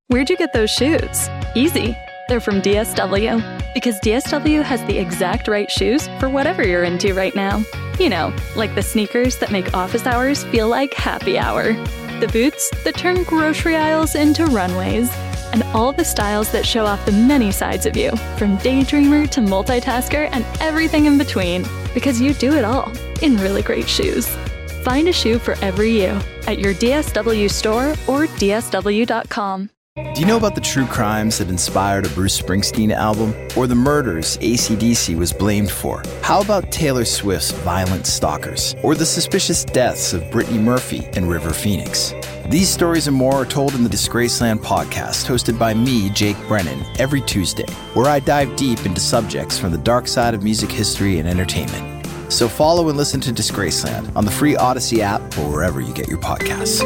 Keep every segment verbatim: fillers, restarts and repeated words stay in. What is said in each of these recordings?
Where'd you get those shoes? Easy. They're from D S W. Because D S W has the exact right shoes for whatever you're into right now. You know, like the sneakers that make office hours feel like happy hour. The boots that turn grocery aisles into runways. And all the styles that show off the many sides of you, from daydreamer to multitasker and everything in between. Because you do it all in really great shoes. Find a shoe for every you at your D S W store or D S W dot com. Do you know about the true crimes that inspired a Bruce Springsteen album? Or the murders A C D C was blamed for? How about Taylor Swift's Violent Stalkers? Or the suspicious deaths of Brittany Murphy and River Phoenix? These stories and more are told in the Disgraceland podcast, hosted by me, Jake Brennan, every Tuesday, where I dive deep into subjects from the dark side of music history and entertainment. So follow and listen to Disgraceland on the free Odyssey app or wherever you get your podcasts.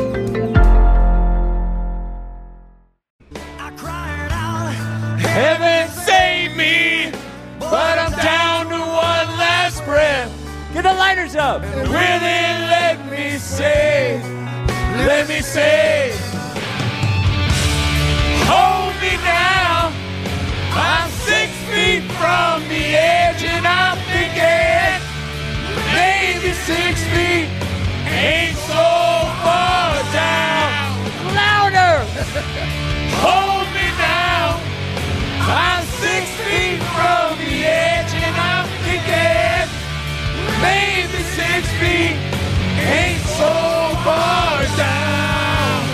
Heaven save me, but I'm down to one last breath. Get the lighters up. And will it let me say, let me say, hold me now. I'm six feet from the edge and I'm thinking, maybe six feet ain't so far down. Louder. Hold me now. I'm six feet from the edge and I'm thinking maybe six feet ain't so far down.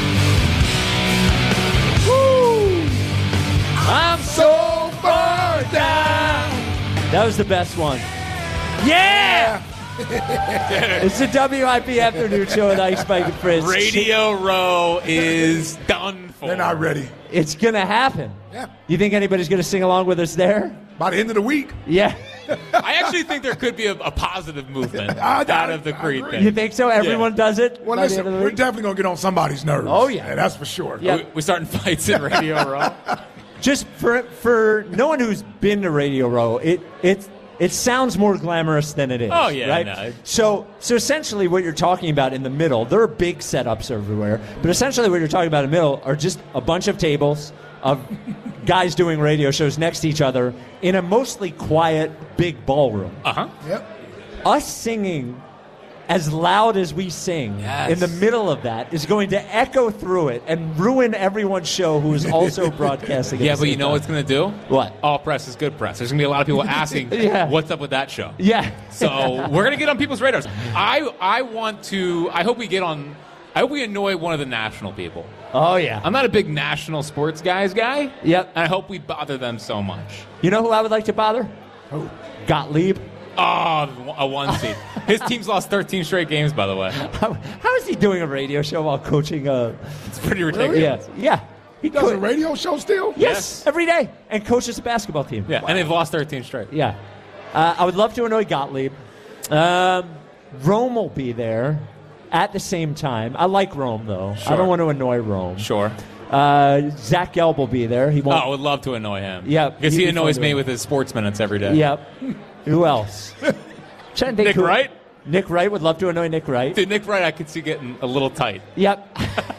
Woo! I'm so far down. That was the best one. Yeah! It's the W I P Afternoon Show with Ike, Spike, and Fritz. Radio Row is done for. They're not ready. It's going to happen. Yeah. You think anybody's going to sing along with us there? By the end of the week. Yeah. I actually think there could be a, a positive movement I- I- out of the I Creed agree. thing. You think so? Everyone Yeah. does it? Well, by the end listen, of the we're week? definitely going to get on somebody's nerves. Oh, yeah. That's for sure. Yeah. We, we starting fights in Radio Row. Just for for no one who's been to Radio Row, it it it sounds more glamorous than it is. Oh, yeah, right? no. So so essentially, what you're talking about in the middle, there are big setups everywhere, but essentially, what you're talking about in the middle are just a bunch of tables of guys doing radio shows next to each other in a mostly quiet, big ballroom. Uh huh. Yep. Us singing as loud as we sing Yes. in the middle of that is going to echo through it and ruin everyone's show who is also broadcasting. at Yeah, the but you same know time. what's going to do? What? All press is good press. There's going to be a lot of people asking, Yeah. what's up with that show? Yeah. So we're going to get on people's radars. I I want to, I hope we get on, I hope we annoy one of the national people. Oh, yeah. I'm not a big national sports guys guy. Yep. And I hope we bother them so much. You know who I would like to bother? Who? Gottlieb. Oh, a one seed. His team's lost thirteen straight games, by the way. How, how is he doing a radio show while coaching a... It's pretty ridiculous. Yeah. Yeah. He Does co- a radio show still? Yes, Yes. every day. And coaches a basketball team. Yeah, and they've lost thirteen straight. Yeah. Uh, I would love to annoy Gottlieb. Um, Rome will be there at the same time. I like Rome, though. I Sure. don't want to annoy Rome. Sure. Uh, Zach Gelb will be there. He Oh, won't. I would love to annoy him. Yeah, Because he'd he be annoys fun me to- with his sports minutes every day. Yep. Who else? Trying to think Nick who- Wright? Nick Wright would love to annoy Nick Wright. Dude, Nick Wright, I could see getting a little tight Yep.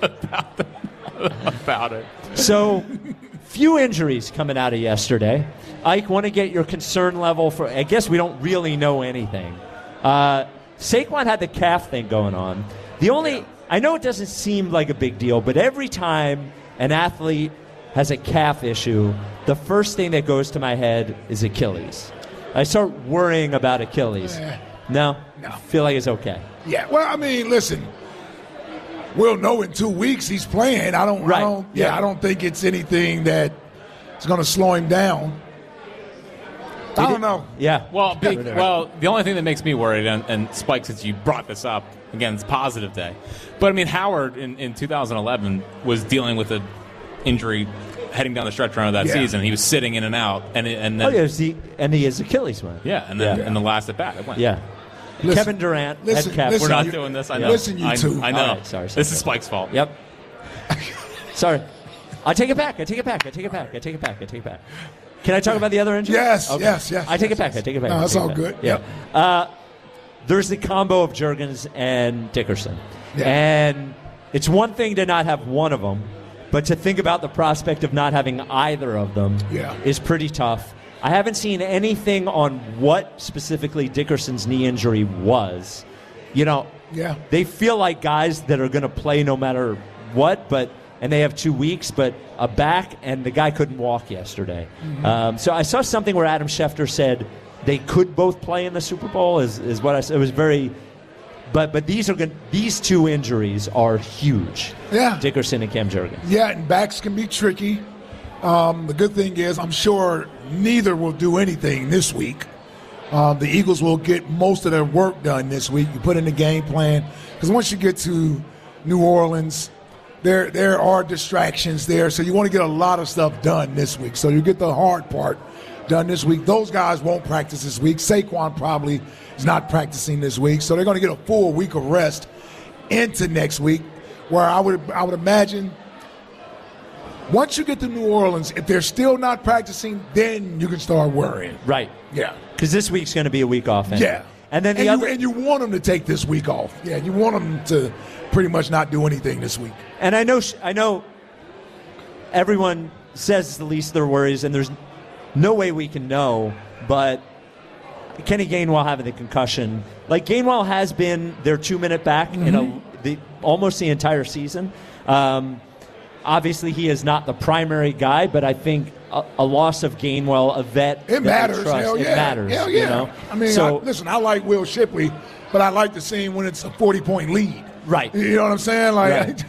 about it. So, few injuries coming out of yesterday. Ike, want to get your concern level for. I guess we don't really know anything. Uh, Saquon had the calf thing going on. The only. I know it doesn't seem like a big deal, but every time an athlete has a calf issue, the first thing that goes to my head is Achilles. I start worrying about Achilles. No? No. Feel like it's okay. Yeah. Well, I mean, listen. We'll know in two weeks he's playing. I don't. Right. I don't. Yeah, Yeah. I don't think it's anything that is going to slow him down. I don't know. Yeah. Well, big, well, the only thing that makes me worried, and, and Spike, since you brought this up, again, it's positive day. But, I mean, Howard in, in two thousand eleven was dealing with an injury heading down the stretch run of that Yeah. season. He was sitting in and out. And, and Oh, then, yeah, see, and he has Achilles went. yeah, and then Yeah. in the last at bat, it went. Yeah. Listen, Kevin Durant listen, had calf. listen, We're not you- doing this. I Yeah. know. Listen, you I, two. I know. All right, sorry, sorry, this is sorry. Spike's fault. Yep. Sorry. I take it back. I take it back. I take it back. I take it back. I take it back. Can I talk about the other injury? Yes, yes, yes, I take yes, it back. yes. I take it back. No, I that's take it all back. good. Yeah. Yep. Uh, there's the combo of Juergens and Dickerson. Yeah. And it's one thing to not have one of them, But to think about the prospect of not having either of them Yeah. is pretty tough. I haven't seen anything on what specifically Dickerson's knee injury was. You know, Yeah. they feel like guys that are going to play no matter what, but and they have two weeks, but a back, and the guy couldn't walk yesterday. Mm-hmm. Um, so I saw something where Adam Schefter said they could both play in the Super Bowl. Is is what I said. It was very, but but these are good. These two injuries are huge. Yeah. Dickerson and Cam Jurgens. Yeah, and backs can be tricky. Um, the good thing is, I'm sure neither will do anything this week. Um, the Eagles will get most of their work done this week. You put in the game plan, because once you get to New Orleans, there there are distractions there, so you want to get a lot of stuff done this week. So you get the hard part done this week. Those guys won't practice this week. Saquon probably is not practicing this week, so they're going to get a full week of rest into next week, where I would I would imagine once you get to New Orleans, if they're still not practicing, then you can start worrying. Right. Yeah. Because this week's going to be a week off. Anyway. Yeah. And then the and other, you, and you want them to take this week off. Yeah, you want them to pretty much not do anything this week. and I know I know everyone says it's the least of their worries, and there's no way we can know, but Kenny Gainwell having the concussion, like Gainwell has been their two-minute back mm-hmm. in a, the, almost the entire season. Um, obviously, he is not the primary guy, but I think a, a loss of Gainwell, a vet, it matters. Trust, Hell yeah. It matters. Hell yeah. You know? I mean, so, I, listen, I like Will Shipley, but I like to see him when it's a forty-point lead. Right. You know what I'm saying? Like, right.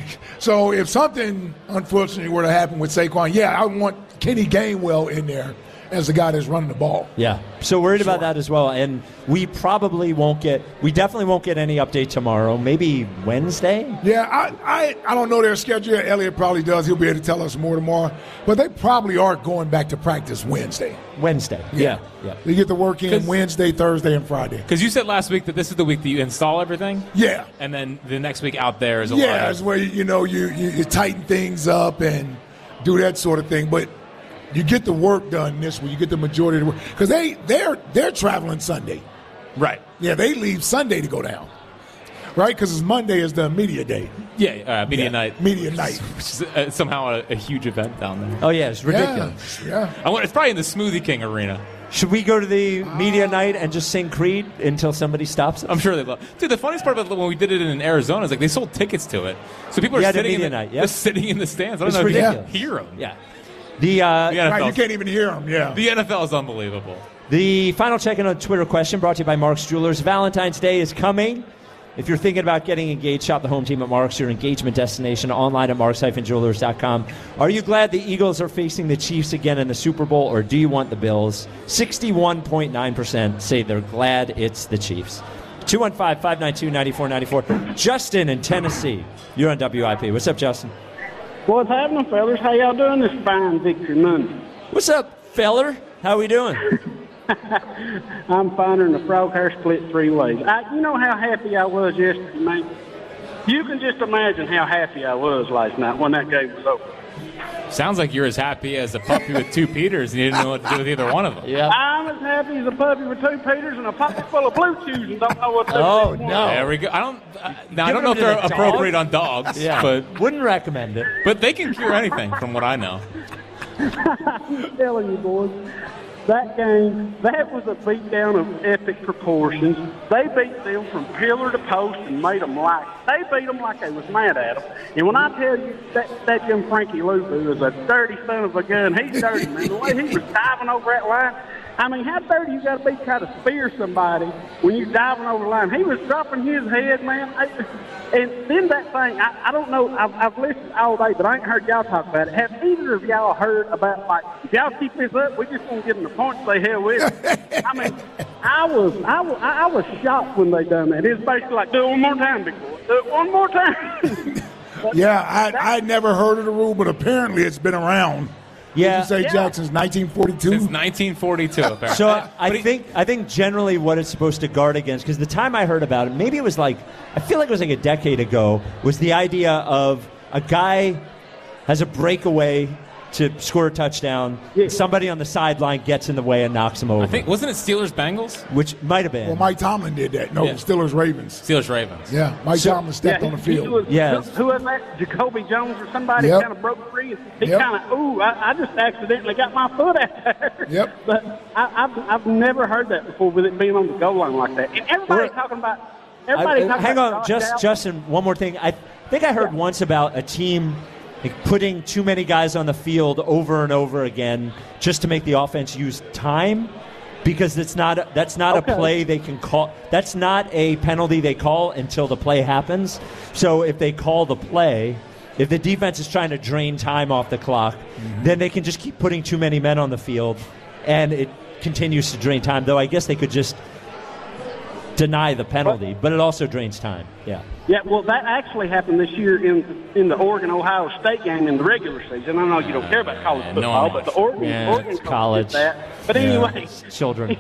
So if something unfortunately were to happen with Saquon, yeah, I want Kenny Gainwell in there as the guy that's running the ball. Yeah. So worried Sure. about that as well. And we probably won't get, we definitely won't get any update tomorrow. Maybe Wednesday? Yeah, I, I, I don't know their schedule. Elliot probably does. He'll be able to tell us more tomorrow. But they probably are going back to practice Wednesday. Wednesday. Yeah. Yeah. They get to work in 'Cause- Wednesday, Thursday, and Friday. Because you said last week that this is the week that you install everything, Yeah. and then the next week out there is a Yeah, lot it's of. where, you know, you, you, you tighten things up and do that sort of thing. But you get the work done this week. You get the majority of the work. Because they, they're, they're traveling Sunday. Right. Yeah, they leave Sunday to go down. Right? Because Monday is the media day. Yeah, uh, media Yeah, night. media night. Which is uh, somehow a, a huge event down there. Oh, yeah. It's ridiculous. Yeah. yeah. I want, it's probably in the Smoothie King Arena. Should we go to the media night and just sing Creed until somebody stops us? I'm sure they love. Dude, the funniest part about when we did it in Arizona is like they sold tickets to it, so people are Yeah, the sitting in media the, night, yeah. just sitting in the stands. I don't It's know if ridiculous. you can hear them. Yeah. The, uh, The N F L Right, you can't even hear them. Yeah. The N F L is unbelievable. the final check-in on Twitter question brought to you by Mark's Jewelers. Valentine's Day is coming. If you're thinking about getting engaged, shop the home team at Mark's, your engagement destination, online at marks dash jewelers dot com. Are you glad the Eagles are facing the Chiefs again in the Super Bowl, or do you want the Bills? sixty-one point nine percent say they're glad it's the Chiefs. two one five, five nine two, nine four nine four. Justin in Tennessee. You're on W I P. What's up, Justin? What's happening, fellas? How y'all doing this fine Victory Monday? What's up, feller? How we doing? I'm finer than a frog hair split three ways. I, you know how happy I was yesterday, man? You can just imagine how happy I was last night when that game was over. Sounds like you're as happy as a puppy with two Peters, and you didn't know what to do with either one of them. Yeah. I'm as happy as a puppy with two Peters and a pocket full of blue chews and don't know what to do. Oh, with one. no. There we go. I don't. Uh, now I Give don't know if them to they're the dog? appropriate on dogs, Yeah. but Wouldn't recommend it. but they can cure anything, from what I know. I'm telling you, boys, that game, that was a beatdown of epic proportions. They beat them from pillar to post and made them like, they beat them like they was mad at them. And when I tell you that, that Jim Frankie Luvu is a dirty son of a gun, he's dirty, man. The way he was diving over that line, I mean, how dirty you got to be to try to spear somebody when you're diving over the line? He was dropping his head, man. I, and then that thing, I, I don't know, I've, I've listened all day, but I ain't heard y'all talk about it. Have either of y'all heard about, like, if y'all keep this up, we just won't get in the points they hell with. I mean, I was, I was, I was shocked when they done that. It was basically like, do it one more time, big boy. Do it one more time. Yeah, I I never heard of the rule, but apparently it's been around. Yeah. Did you say, Yeah. Jack, since nineteen forty-two? Since nineteen forty-two, apparently. So I, I But he- think I think generally what it's supposed to guard against, because the time I heard about it, maybe it was like, I feel like it was like a decade ago, was the idea of a guy has a breakaway to score a touchdown. Yeah. Somebody on the sideline gets in the way and knocks him over. I think wasn't it Steelers Bengals? Which might have been. Well, Mike Tomlin did that. No, Yeah. Steelers Ravens. Steelers Ravens. Yeah, Mike So- Tomlin stepped yeah, on the he- he field. was- Yeah. Who, who was that? Jacoby Jones or somebody Yep. kind of broke free. And he Yep. kind of, ooh, I, I just accidentally got my foot out there. Yep. But I, I've, I've never heard that before with it being on the goal line like that. And everybody's Well, talking about. I- Everybody's talking hang about on, Josh just Allen. Justin. One more thing. I think I heard Yeah. once about a team like, putting too many guys on the field over and over again just to make the offense use time, because it's not a, that's not Okay. a play they can call. That's not a penalty they call until the play happens. So if they call the play, if the defense is trying to drain time off the clock, Mm-hmm. then they can just keep putting too many men on the field, and it continues to drain time. Though I guess they could just deny the penalty, but it also drains time. Yeah. Yeah, well, that actually happened this year in in the Oregon-Ohio State game in the regular season. I know you don't care about college Yeah, no football, one but the does. Oregon, Yeah, Oregon it's coach college. did that. But Yeah, anyway, it's children.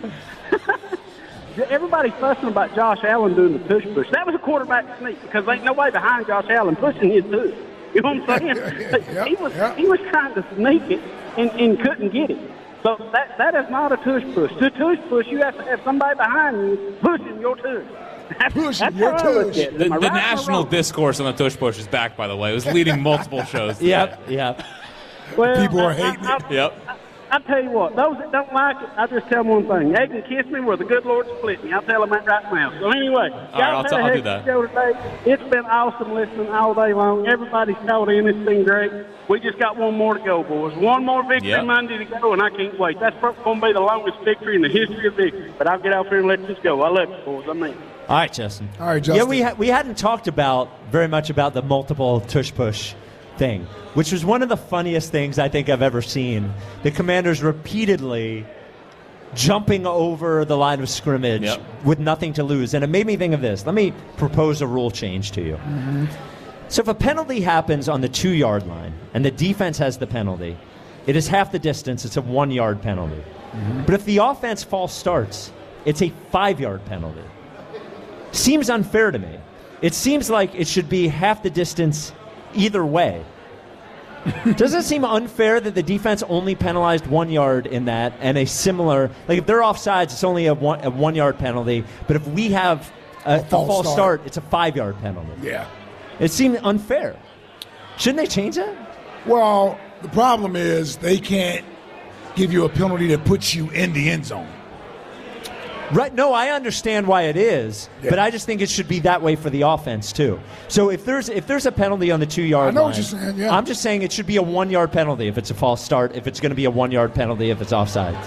everybody's fussing about Josh Allen doing the push push. That was a quarterback sneak because ain't nobody behind Josh Allen pushing his push. You know what I'm saying? Yep, he was yep. he was trying to sneak it and, and couldn't get it. So that that is not a tush push. To tush push, you have to have somebody behind you pushing your tush. That's, Pushing that's your how I look tush. at it. The, Am I the right or national wrong? discourse on the tush push is back, by the way. It was leading multiple shows. today. Yep. Yep. Well, People are I- hating I, it. I, Yep. I, I tell you what, those that don't like it, I just tell them one thing: they can kiss me where the good Lord split me. I'll tell them that right now. So anyway, right, y'all I'll had t- a I'll heck do of that. a show today. It's been awesome listening all day long. Everybody's called in. It's been great. We just got one more to go, boys. One more victory Yep. Monday to go, and I can't wait. That's probably going to be the longest victory in the history of victory. But I'll get out there and let this go. I love you, boys. I mean. All right, Justin. All right, Yeah, Justin. we ha- we hadn't talked about very much about the multiple tush push thing, which was one of the funniest things I think I've ever seen. The Commanders repeatedly jumping over the line of scrimmage Yep. with nothing to lose, and it made me think of this. Let me propose a rule change to you. So if a penalty happens on the two-yard line and the defense has the penalty, it is half the distance. It's a one-yard penalty. But if the offense false starts, it's a five-yard penalty. Seems unfair to me. It seems like it should be half the distance either way. Does it seem unfair that the defense only penalized one yard in that, and a similar, like if they're offsides, it's only a one, a one-yard penalty, but if we have a, a false false start. start, it's a five-yard penalty. Yeah. It seemed unfair. Shouldn't they change that? Well, the problem is they can't give you a penalty that puts you in the end zone. Right. No, I understand why it is, Yeah. but I just think it should be that way for the offense too. So if there's if there's a penalty on the two yard I know line, what you're saying, yeah. I'm just saying it should be a one yard penalty if it's a false start. If it's going to be a one yard penalty if it's offsides.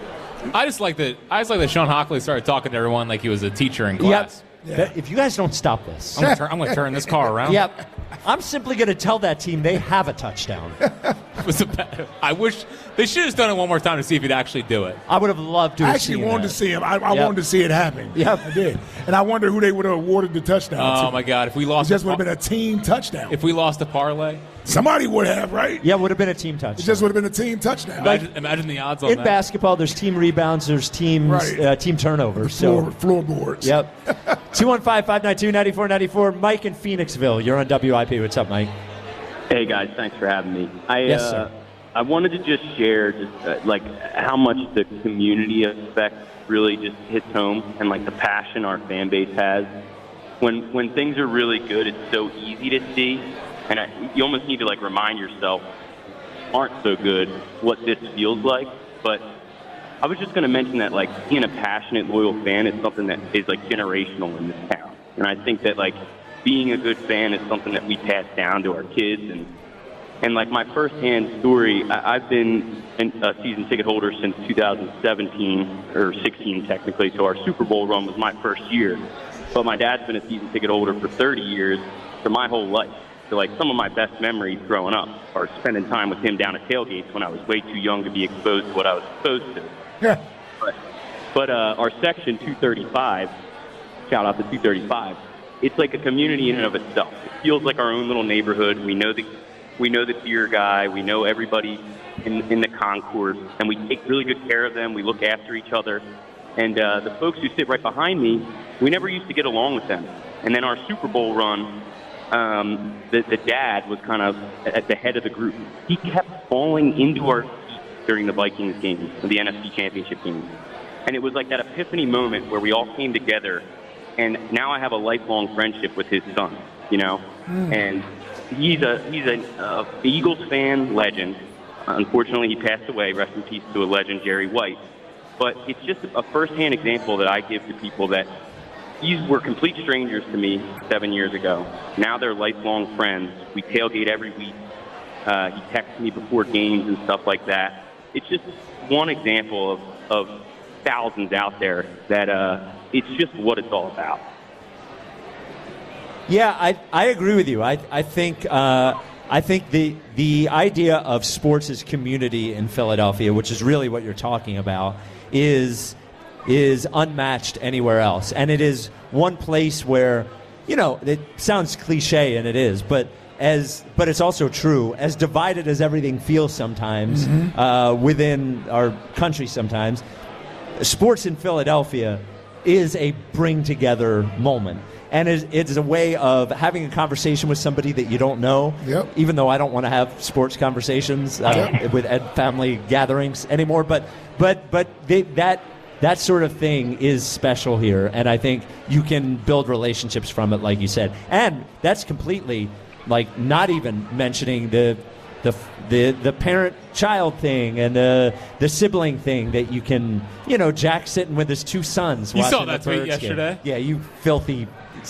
I just like that. I just like that Sean Hockley started talking to everyone like he was a techer in class. Yep. That- If you guys don't stop this, I'm gonna, turn, I'm gonna turn this car around. yep. I'm simply going to tell that team they have a touchdown. It was a bad- I wish they should have done it one more time to see if he'd actually do it. I would have loved to. I have actually seen wanted that. to see him. I, I Yep. wanted to see it happen. Yep. I did. And I wonder who they would have awarded the touchdown to. Oh my God! If we It lost, just a would have par- been a team touchdown. if we lost a parlay, Somebody would have, right? Yeah, it would have been a team It touchdown. just would have been a team touchdown. imagine, imagine the odds on In that. basketball, there's team rebounds, there's teams, Right. uh, team turnovers. Floor, So, floorboards. yep. two one five, five nine two, nine four nine four. Mike in Phoenixville. You're on W I P. What's up, Mike? Hey guys, thanks for having me. I Yes, uh, sir. I wanted to just share just uh, like how much the community aspect really just hits home, and like the passion our fan base has. When when things are really good, it's so easy to see, and I, you almost need to like remind yourself aren't so good what this feels like. But I was just going to mention that like being a passionate, loyal fan is something that is like generational in this town, and I think that like being a good fan is something that we pass down to our kids. And and like my firsthand story, I, I've been a season ticket holder since two thousand seventeen or sixteen technically. So our Super Bowl run was my first year, but my dad's been a season ticket holder for thirty years, for my whole life. So like some of my best memories growing up are spending time with him down at tailgates when I was way too young to be exposed to what I was exposed to. Yeah. But, but uh, our section two thirty-five, shout out to two thirty-five, it's like a community in and of itself. It feels like our own little neighborhood. We know the we know the beer guy. We know everybody in, in the concourse, and we take really good care of them. We look after each other. And uh, the folks who sit right behind me, we never used to get along with them. And then our Super Bowl run, um, the, the dad was kind of at the head of the group. He kept falling into our seats during the Vikings game, the N F C Championship game. And it was like that epiphany moment where we all came together, and now I have a lifelong friendship with his son, you know? Mm. And he's a he's an uh, Eagles fan legend. Unfortunately, he passed away. Rest in peace to a legend, Jerry White. But it's just a firsthand example that I give to people that these were complete strangers to me seven years ago. Now they're lifelong friends. We tailgate every week. Uh, he texts me before games and stuff like that. It's just one example of, of thousands out there that uh, it's just what it's all about. Yeah, I I agree with you. I I think uh, I think the the idea of sports as community in Philadelphia, which is really what you're talking about, is is unmatched anywhere else, and it is one place where, you know, it sounds cliche, and it is, but as but it's also true. As divided as everything feels sometimes mm-hmm. uh, within our country, sometimes sports in Philadelphia is a bring together moment. And it's a way of having a conversation with somebody that you don't know. Yep. Even though I don't want to have sports conversations uh, yep. with at family gatherings anymore, but but but they, that that sort of thing is special here, and I think you can build relationships from it, like you said. And that's completely like not even mentioning the the the the parent-child thing and the the sibling thing that you can, you know, Jack sitting with his two sons. You watching saw that the tweet Birds yesterday? Game. Yeah, you filthy,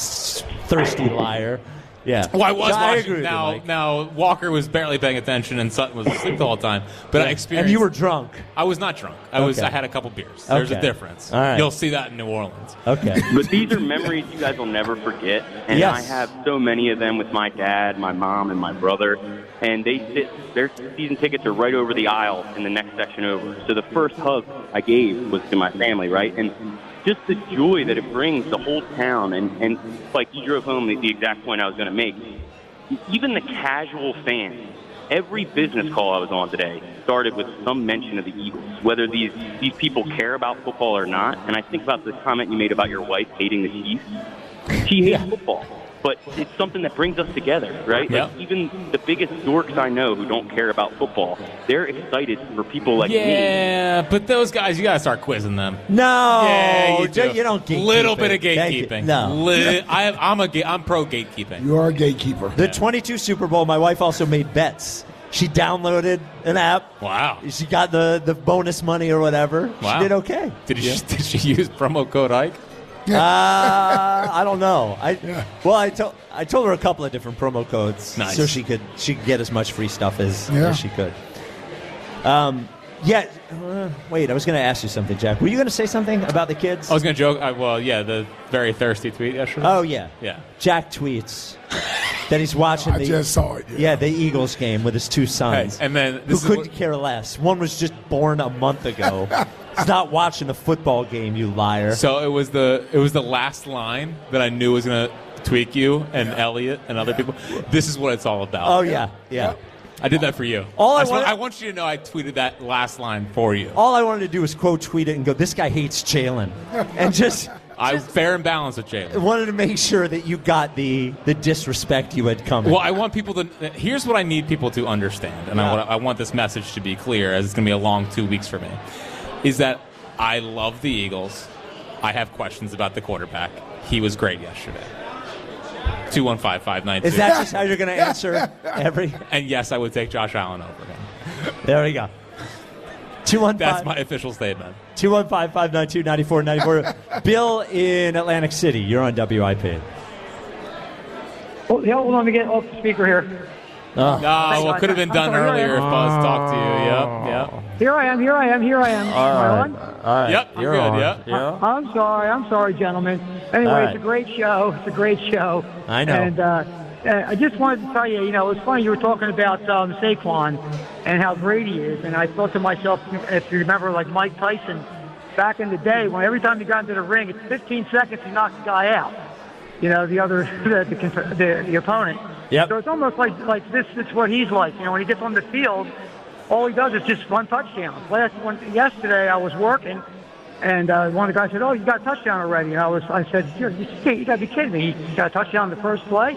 thirsty liar. Yeah. Well, I was so I watching. agree Now, with you, Mike. now Walker was barely paying attention, and Sutton was asleep the whole time. But Yeah. I experienced. And you were drunk. I was not drunk. I was. Okay. I had a couple beers. There's Okay. a difference. All right. You'll see that in New Orleans. Okay. But these are memories you guys will never forget, and Yes. I have so many of them with my dad, my mom, and my brother, and they sit, their season tickets are right over the aisle in the next section over. So the first hug I gave was to my family, right? And just the joy that it brings the whole town, and, and like you drove home the, the exact point I was going to make. Even the casual fan, every business call I was on today started with some mention of the Eagles, whether these, these people care about football or not. And I think about the comment you made about your wife hating the Chiefs. She hates football, but it's something that brings us together, right? Yeah. Like even the biggest dorks I know who don't care about football, they're excited for people like me. Yeah, but those guys, you gotta start quizzing them. No, Yeah, you, do. you don't gatekeep Little it. bit of Thank you. gatekeeping. No. Li- I, I'm a. ga- I'm pro gatekeeping. You are a gatekeeper. The twenty-two Super Bowl, my wife also made bets. She downloaded an app. Wow. She got the, the bonus money or whatever. Wow. She did okay. Did she? Did she use promo code Ike? Uh, I don't know. I Yeah. well, I told I told her a couple of different promo codes, Nice. so she could she could get as much free stuff as, Yeah. as she could. Um, yeah. Uh, wait, I was going to ask you something, Jack. Were you going to say something about the kids? I was gonna joke. I, well, yeah, the very thirsty tweet yesterday. Oh yeah, Yeah. Jack tweets that he's watching I the just saw it. Yeah. yeah the Eagles game with his two sons. Hey, and then who this is couldn't what- care less. One was just born a month ago. He's not watching a football game, you liar. So it was the it was the last line that I knew was gonna tweak you and Elliot and other people. This is what it's all about. oh yeah, yeah. I did that for you. All I just want, wanted- I want you to know I tweeted that last line for you. All I wanted to do was quote tweet it and go, "This guy hates Jalen," and just. I fair and balanced with Jalen. wanted to make sure that you got the the disrespect you had coming. Well, I want people to. Here's what I need people to understand, and Yeah. I, want, I want this message to be clear, as it's going to be a long two weeks for me. Is that I love the Eagles. I have questions about the quarterback. He was great yesterday. Two one five five nine two. Is that just how you're going to answer every? And yes, I would take Josh Allen over him. There we go. Two one That's five. my official statement. Two one five five nine two ninety four ninety four. Bill in Atlantic City. You're on W I P. Oh, yeah, hold on, let me get off the speaker here. Oh. No, well, it could have been done I'm sorry, earlier if Buzz talked to you. Yep, yep. Here I am, here I am, here I am. Am I on? All right. Yep, you're good, yep. Yeah. I'm sorry, I'm sorry, gentlemen. Anyway, All right. it's a great show. It's a great show. I know. And uh, uh, I just wanted to tell you, you know, it's funny you were talking about um, Saquon and how great he is. And I thought to myself, if you remember, like Mike Tyson back in the day, when every time he got into the ring, it's fifteen seconds to knock the guy out. You know, the other, the, the, the, the opponent. Yep. So it's almost like like this. It's what he's like. You know, when he gets on the field, all he does is just run touchdowns. Last one, yesterday, I was working, and uh, one of the guys said, "Oh, you got a touchdown already." And I was, I said, "You, you got to be kidding me! You got a touchdown the first play."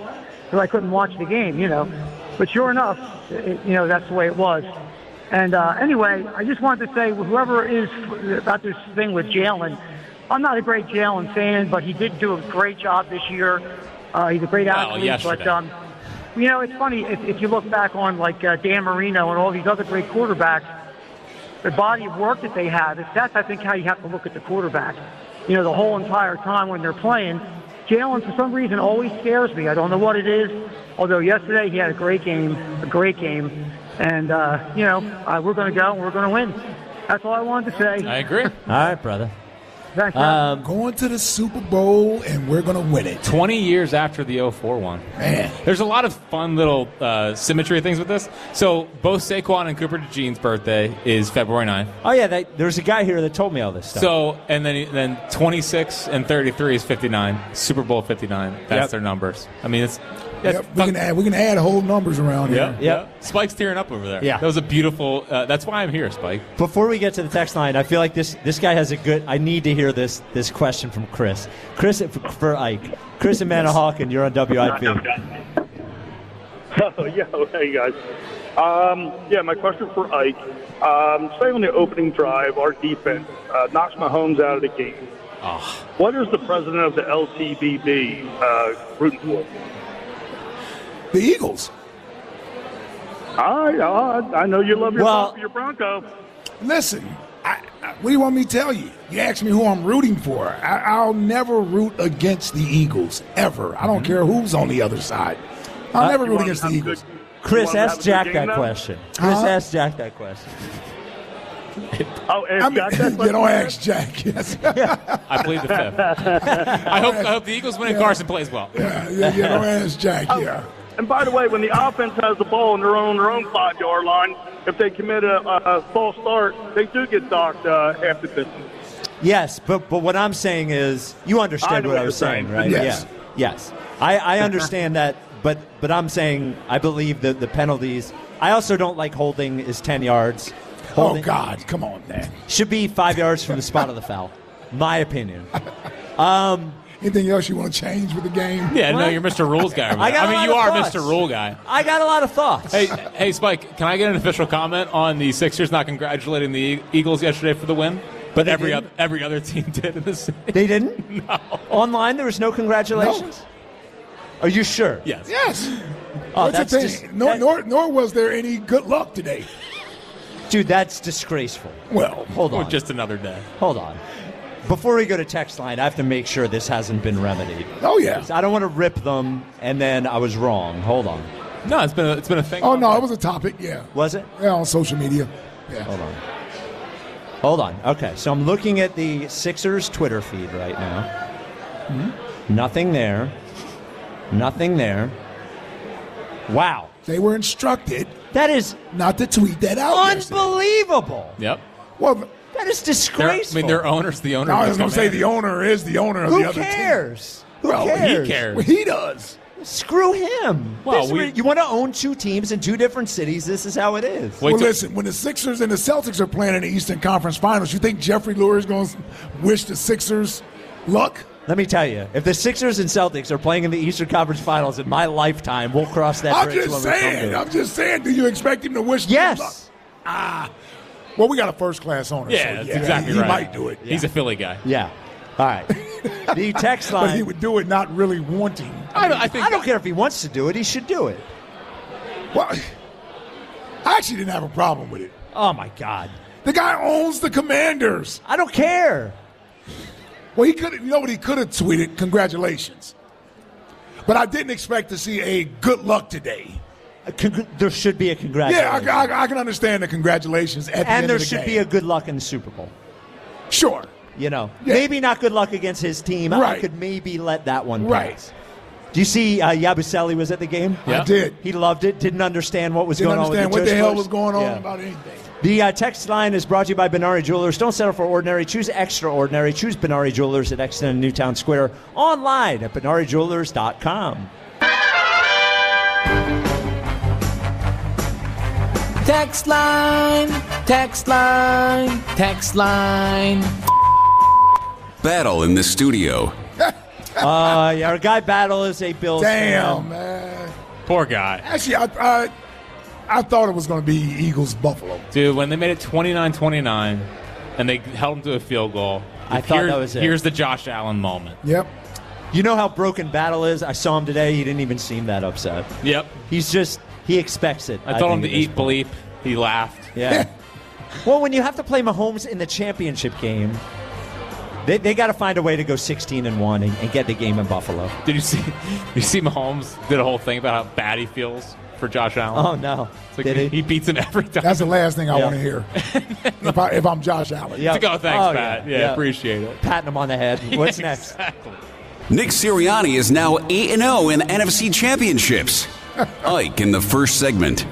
because I couldn't watch the game, you know. But sure enough, it, you know, that's the way it was. And uh, anyway, I just wanted to say, whoever is about this thing with Jalen, I'm not a great Jalen fan, but he did do a great job this year. Uh, he's a great Well, athlete. yesterday. But, um, you know, it's funny, if, if you look back on, like, uh, Dan Marino and all these other great quarterbacks, the body of work that they have, that's, I think, how you have to look at the quarterback. You know, the whole entire time when they're playing. Jalen, for some reason, always scares me. I don't know what it is, although yesterday he had a great game, a great game. And, uh, you know, uh, we're going to go and we're going to win. That's all I wanted to say. I agree. All right, brother. Thanks, Um, Going to the Super Bowl, and we're going to win it. twenty years after the oh four one. Man. There's a lot of fun little uh, symmetry things with this. So both Saquon and Cooper DeJean's birthday is February ninth. oh, yeah, they, there's a guy here that told me all this stuff. So, and then then twenty-six and thirty-three is fifty-nine. Super Bowl fifty-nine. That's Yep. their numbers. I mean, it's... That's Yep, we can add we can add whole numbers around here. Yep. Yep. Spike's tearing up over there. Yeah. That was a beautiful... Uh, that's why I'm here, Spike. Before we get to the text line, I feel like this this guy has a good. I need to hear this this question from Chris. Chris for Ike. Chris and Manahawkin, you're on W I P. Oh, yeah. Hey, guys. Um, yeah, my question for Ike. Um, say on the opening drive, our defense uh, knocks Mahomes out of the game. Oh. What is the president of the L T B B uh, rooting for? The Eagles. I, I, I know you love your, Well- your Bronco. Listen, I, I, what do you want me to tell you? You ask me who I'm rooting for. I, I'll never root against the Eagles, ever. I don't care who's on the other side. I'll Uh, never You root wanna against the have Eagles. good- Chris, you wanna have ask a good Jack game that now? question. Chris, Huh? ask Jack that question. Oh, and I mean, Jack, that's you what- don't ask Jack. Yes. I plead the fifth. I hope, I hope the Eagles win and Carson plays well. yeah, yeah, you don't ask Jack. Yeah. And by the way, when the offense has the ball and they're on their own five-yard line, if they commit a, a, a false start, they do get docked uh, half the distance. Yes, but but what I'm saying is, you I understand know what what I you're was saying, saying. right? Yes. Yeah. Yes. I, I understand that, but but I'm saying I believe that the penalties. I also don't like holding is ten yards. Oh, Holding God. Come on, man. should be five yards from the spot of the foul. My opinion. Um, Anything else you want to change with the game? Yeah, no, What? you're Mister Rules guy. Over I there. got I a mean, lot you of are thoughts. Mister Rule guy. I got a lot of thoughts. Hey, hey, Spike, can I get an official comment on the Sixers not congratulating the E- Eagles yesterday for the win? But they every didn't? other, every other team did in the city. They didn't? No. Online, there was no congratulations? Are you sure? Yes. Yes. Oh, That's that's the thing. just, nor, that- nor, nor was there any good luck today. dude, that's disgraceful. Well, Hold Or on. just another day. Hold on. Before we go to text line, I have to make sure this hasn't been remedied. oh, yeah. I don't want to rip them, and then I was wrong. Hold on. No, it's been a, it's been a thing. Oh, no, it was a topic, yeah. Was it? Yeah, on social media. Yeah. Hold on. Hold on. Okay, so I'm looking at the Sixers Twitter feed right now. Mm-hmm. Nothing there. Nothing there. Wow. They were instructed That is not to tweet that out. yesterday. unbelievable. Yep. Well, That is They're, I disgraceful. mean, their owner's the owner. I of was the going to say Commanders. the owner is the owner of Who the other cares? Who Well, he cares? He cares. team. He does. Screw him. Well, This is we- where- you want to own two teams in two different cities. This is how it is. Wait well, till- listen, when the Sixers and the Celtics are playing in the Eastern Conference Finals, you think Jeffrey Lurie is going to wish the Sixers luck? Let me tell you, if the Sixers and Celtics are playing in the Eastern Conference Finals in my lifetime, we'll cross that I'm bridge just when we come saying. to it. I'm just saying. Do you expect him to wish them luck? Yes. Ah. Well, we got a first-class owner. Yeah, so that's yeah, exactly he right. might do it. He's a Philly guy. Yeah. All right. The text But he line. would do it not really wanting. I, don't- I think I don't care if he wants to do it. He should do it. Well, I actually didn't have a problem with it. Oh, my God. The guy owns the Commanders. I don't care. Well, he could. You know what? He could have tweeted, "Congratulations." But I didn't expect to see a good luck today. Uh, congr- There should be a Yeah, congratulations. I, I, I can understand the congratulations at the end and there of the should game. be a good luck in the Super Bowl. Sure. You know, Yeah. maybe not good luck against his team. I Right. could maybe let that one pass. Right. Do you see uh, Yabusele was at the game? I did. He loved it. Didn't understand what was Didn't going on with understand the what the tush hell push. was going on Yeah. about anything. The uh, text line is brought to you by Benari Jewelers. Don't settle for ordinary. Choose extraordinary. Choose Benari Jewelers at Exton and Newtown Square. Online at benari jewelers dot com. Text line, text line, text line. Battle in the studio. Uh, yeah, our guy Battle is a Bills Damn, fan. man. Poor guy. Actually, I, I, I thought it was going to be Eagles-Buffalo. Dude, when they made it twenty-nine twenty-nine and they held him to a field goal, I thought here- that was it. Here's the Josh Allen moment. Yep. You know how broken Battle is? I saw him today. He didn't even seem that upset. Yep. He's just, he expects it. I told him think, to at this eat point. bleep. He laughed. Yeah. Well, when you have to play Mahomes in the championship game, they, they got to find a way to go sixteen and one and, and get the game in Buffalo. Did you see? You see, Mahomes did a whole thing about how bad he feels for Josh Allen. Oh no! It's like Did he? he beats him every time. That's the last thing I Yeah. want to hear. if, I, if I'm Josh Allen. Yeah. To go, thanks, Oh, Pat. yeah. Yeah, Yeah. appreciate it. Patting him on the head. What's next? Exactly. Nick Sirianni is now eight and oh in N F C championships. Ike in the first segment.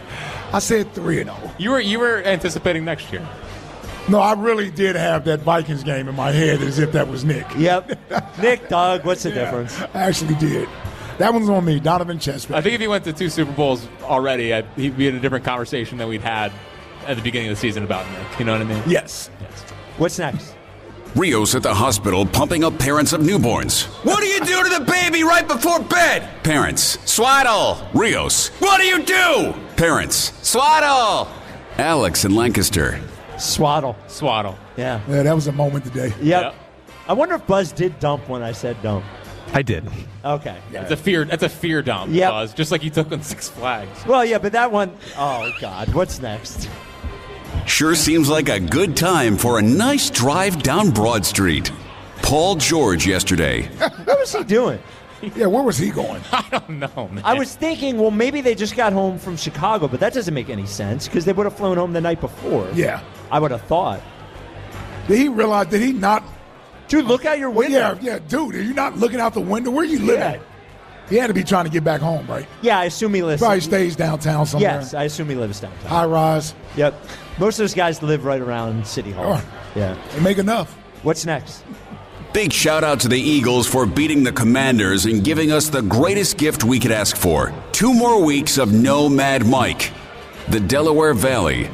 I said three and oh. You were you were anticipating next year. No, I really did have that Vikings game in my head as if that was Nick. Yep. Nick, Doug, what's the Yeah, difference? I actually did. That one's on me, Donovan Chestnut. I think if he went to two Super Bowls already, I'd, he'd be in a different conversation than we'd had at the beginning of the season about Nick. You know what I mean? Yes. Yes. What's next? Rios at the hospital pumping up parents of newborns. What do you do to the baby right before bed? Parents. Swaddle. Rios. What do you do? Parents. Swaddle. Alex in Lancaster. Swaddle. Swaddle. Yeah. Yeah, that was a moment today. Yep. Yep. I wonder if Buzz did dump when I said dump. I did. Okay. That's a fear. That's a fear dump. Yep. Buzz, just like you took on Six Flags. Well, yeah, but that one, oh, God. What's next? Sure seems like a good time for a nice drive down Broad Street. Paul George yesterday. What was he doing? Yeah, where was he going? I don't know, man. I was thinking, well, maybe they just got home from Chicago, but that doesn't make any sense because they would have flown home the night before. Yeah. I would have thought. Did he realize, did he not? Dude, look out your Well, window. yeah, yeah, dude, are you not looking out the window? Where you live Yeah. at? He had to be trying to get back home, right? Yeah, I assume he lives. Probably stays downtown somewhere. Yes, I assume he lives downtown. High rise. Yep. Most of those guys live right around City Hall. Oh. Yeah. They make enough. What's next? Big shout out to the Eagles for beating the Commanders and giving us the greatest gift we could ask for. Two more weeks of no Mad Mike. The Delaware Valley.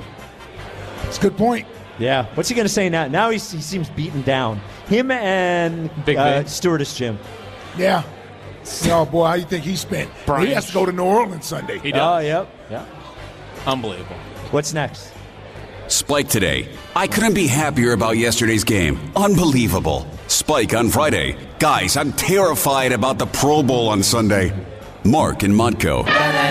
It's a good point. Yeah. What's he going to say now? Now he's, he seems beaten down. Him and Big uh, Big. Stewardess Jim. Yeah. Oh, boy, how you think he spent? Brian. He has to go to New Orleans Sunday. He Oh, does. yep. Yeah. Unbelievable. What's next? Spike today. I couldn't be happier about yesterday's game. Unbelievable. Spike on Friday. Guys, I'm terrified about the Pro Bowl on Sunday. Mark in Montco.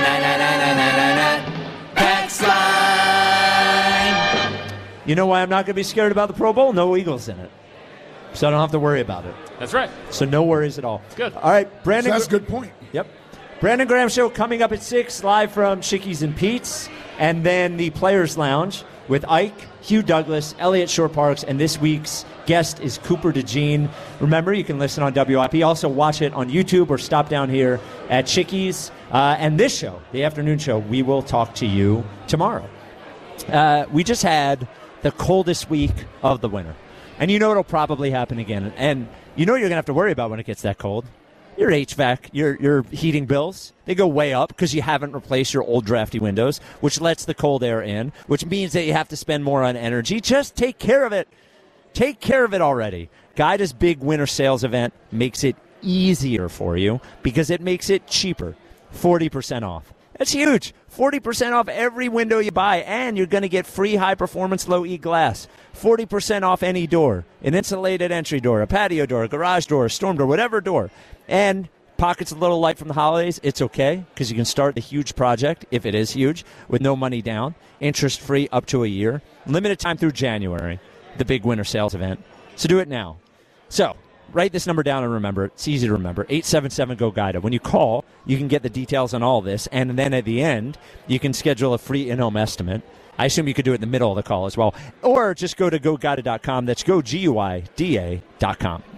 You know why I'm not going to be scared about the Pro Bowl? No Eagles in it. So I don't have to worry about it. That's right. So no worries at all. Good. All right, So Brandon. that's a good point. Yep. Brandon Graham Show coming up at six, live from Chickies and Pete's. And then the Players Lounge with Ike, Hugh Douglas, Elliot Shore Parks, and this week's guest is Cooper DeJean. Remember, you can listen on W I P. Also, watch it on YouTube or stop down here at Chickies. Uh, and this show, the afternoon show, we will talk to you tomorrow. Uh, we just had the coldest week of the winter. And you know it'll probably happen again. And you know you're going to have to worry about when it gets that cold. Your H V A C, your your heating bills, they go way up because you haven't replaced your old drafty windows, which lets the cold air in, which means that you have to spend more on energy. Just take care of it. Take care of it already. Guida's big winter sales event makes it easier for you because it makes it cheaper. forty percent off. That's huge. forty percent off every window you buy, and you're going to get free high-performance low-E glass. forty percent off any door, an insulated entry door, a patio door, a garage door, a storm door, whatever door. And pockets a little light from the holidays, it's okay because you can start the huge project, if it is huge, with no money down, interest-free up to a year. Limited time through January, the big winter sales event. So do it now. So write this number down and remember it. It's easy to remember. eight seven seven, G O, GUIDA. When you call, you can get the details on all this, and then at the end, you can schedule a free in-home estimate. I assume you could do it in the middle of the call as well. Or just go to go guida dot com. That's go, G U I D A dot com.